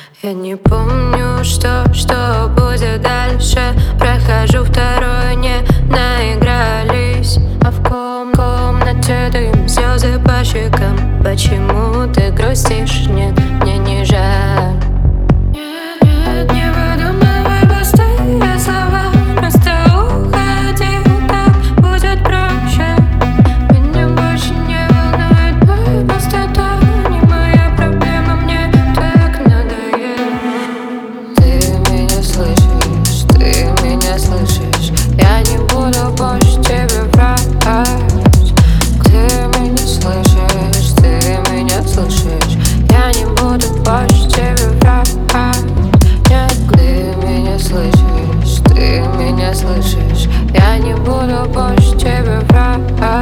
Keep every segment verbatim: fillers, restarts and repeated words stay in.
Я не помню, что, что будет дальше. Прохожу второй, не наигрались. А в ком комнате дым, слезы по щекам. Почему ты грустишь? Нет, мне не жаль. Нет, нет, не выдумывай пустые слова. Просто уходи, так будет проще. Меня больше не волнует твоя пустота. Не моя проблема, мне так надоело. Ты меня слышишь, ты меня слышишь. Я не буду больше тебе врать. Ты меня слышишь, ты меня слышишь. Я не буду больше тебе врать. Нет, ты меня слышишь, ты меня слышишь. Я не буду больше тебе врать.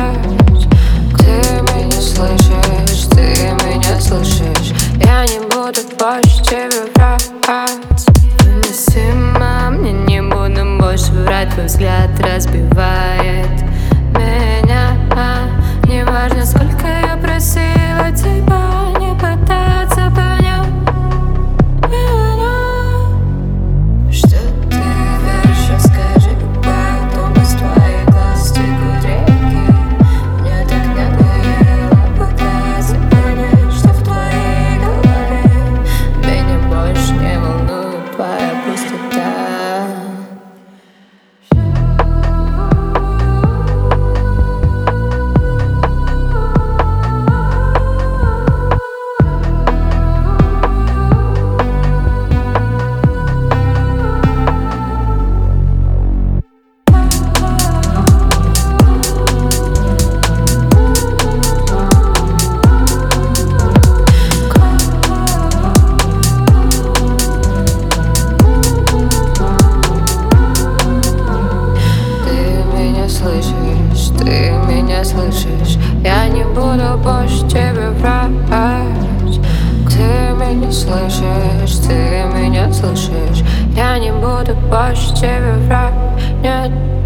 Ты меня слышишь, ты меня слышишь. Я не буду больше тебе врать. Невыносимо, мне не буду больше врать. Твой взгляд разбивает меня. Неважно, сколько я просила тебя не пытаться понять меня. Что ты веришь, расскажи, потом из твоих глаз текут реки. Мне так надоело пытаться понять, что в твоей голове. Меня больше не волнует твоя пустота. Слышишь, ты меня слышишь. Я не буду больше тебе врать. Ты меня слышишь, ты меня слышишь. Я не буду больше тебе врать. Нет.